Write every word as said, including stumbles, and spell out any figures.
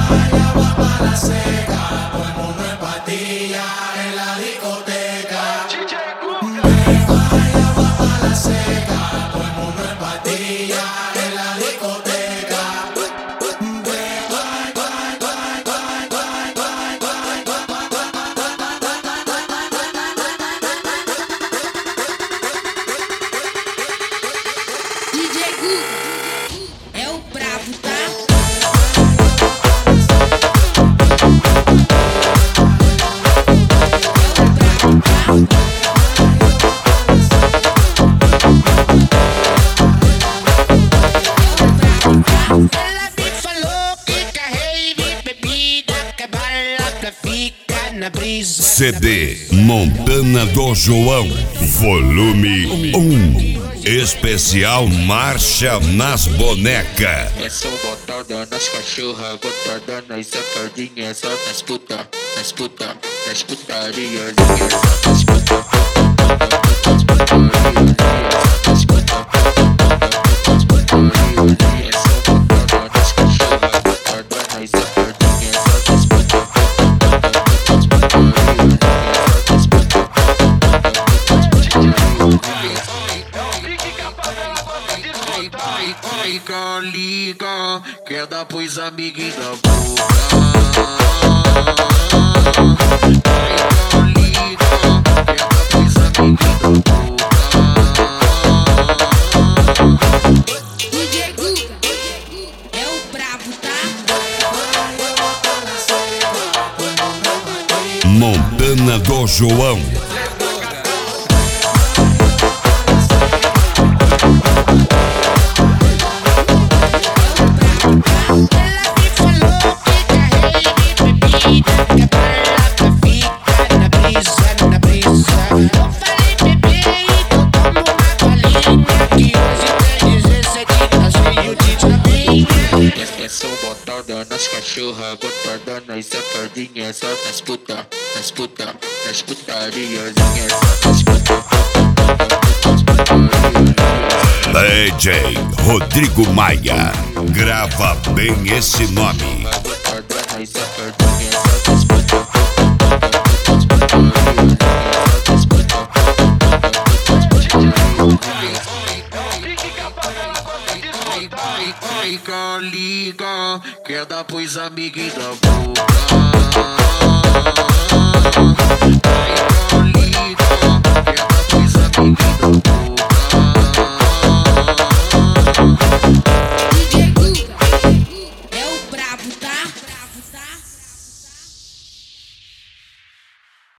C D Montana do João, volume um. Especial Marcha nas Bonecas. É só botada nas cachorras, botada nas safadinhas, só nas puta, nas puta, nas putarias, só nas puta. Liga, liga, quer dar pros amiguinhos da boca. Liga, liga, quer dar pros amiguinhos da boca. D J Guga é o brabo, tá? Montana do João. É só botada nas cachorras, botada nas safadinhas, só nas puta, nas puta, nas putarias, só nas puta. D J Rodrigo Maia, grava bem esse nome. Liga, liga, quer dar pros amiguinhos da boca. Liga, liga, quer dar pros amiguinhos.